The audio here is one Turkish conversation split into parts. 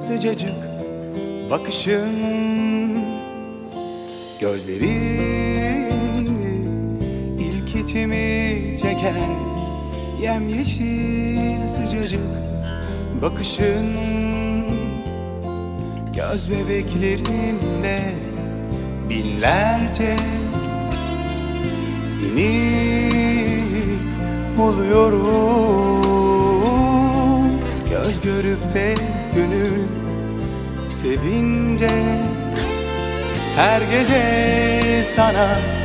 sıcacık bakışın, gözlerindi ilk içimi çeken yemyeşil sıcacık bakışın, göz bebeklerimde binlerce seni buluyorum. Göz görüp de gönül sevince her gece sana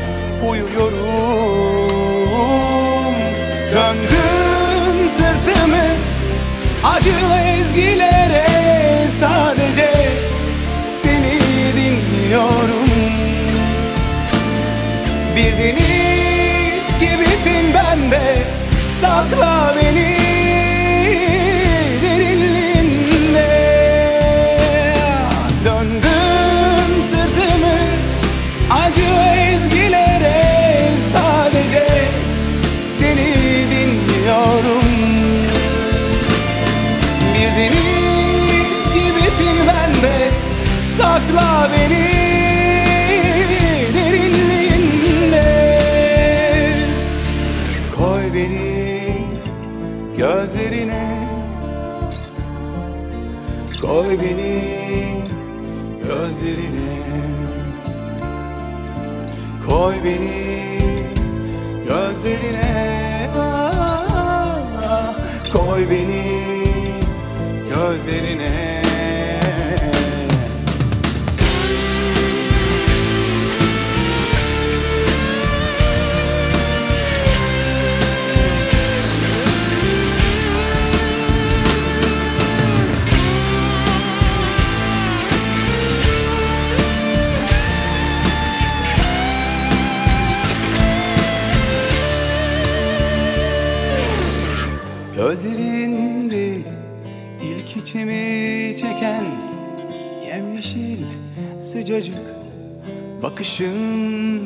uyuyorum. Döndüm sırtımı acılı ezgilere, sadece seni dinliyorum. Bir deniz gibisin bende, sakla beni derinliğinde. Döndüm sırtımı acı ezgilere, sadece seni dinliyorum. Bir deniz gibisin bende, sakla beni derinliğinde. Koy beni gözlerine, koy beni gözlerine, koy beni gözlerine, koy beni gözlerine. Gözlerinde ilk içimi çeken yemyeşil sıcacık bakışın,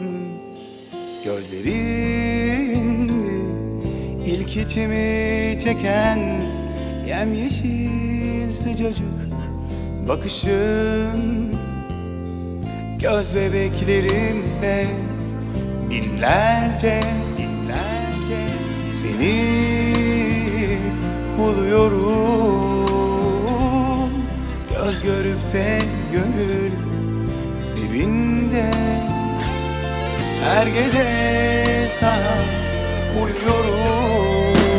gözlerinde ilk içimi çeken yemyeşil sıcacık bakışın, göz bebeklerimde binlerce seni buluyorum. Göz görüp de gönül sevince her gece sana uyuyorum.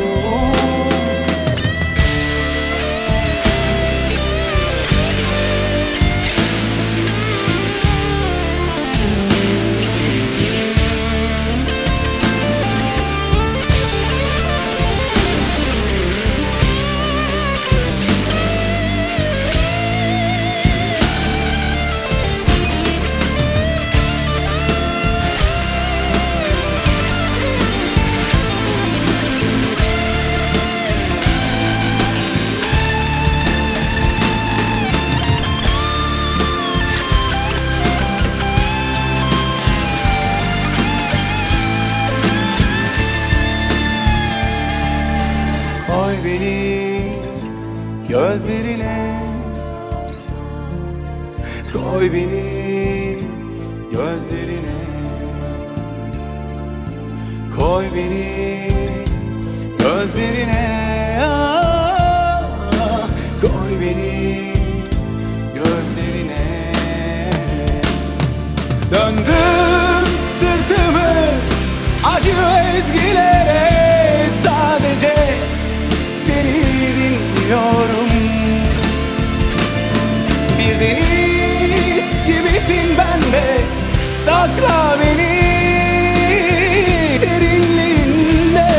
Koy beni gözlerine, koy beni gözlerine, koy beni gözlerine, koy beni gözlerine. Döndüm sırtımı acı ezgilere, sadece seni dinliyorum. Bir deniz gibisin bende, sakla beni derinliğinde.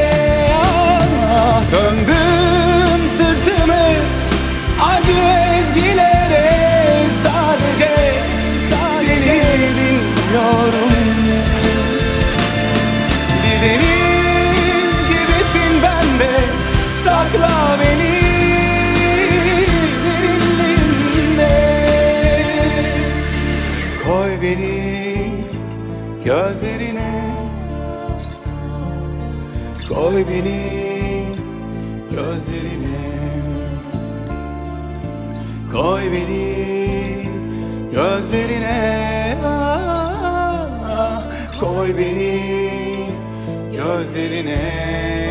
Döndüm sırtımı acı ezgilere, sadece seni dinliyorum. Bir deniz gibisin bende, sakla beni derinliğinde. Koy beni gözlerine, koy beni gözlerine, Koy beni gözlerine, koy beni gözlerine.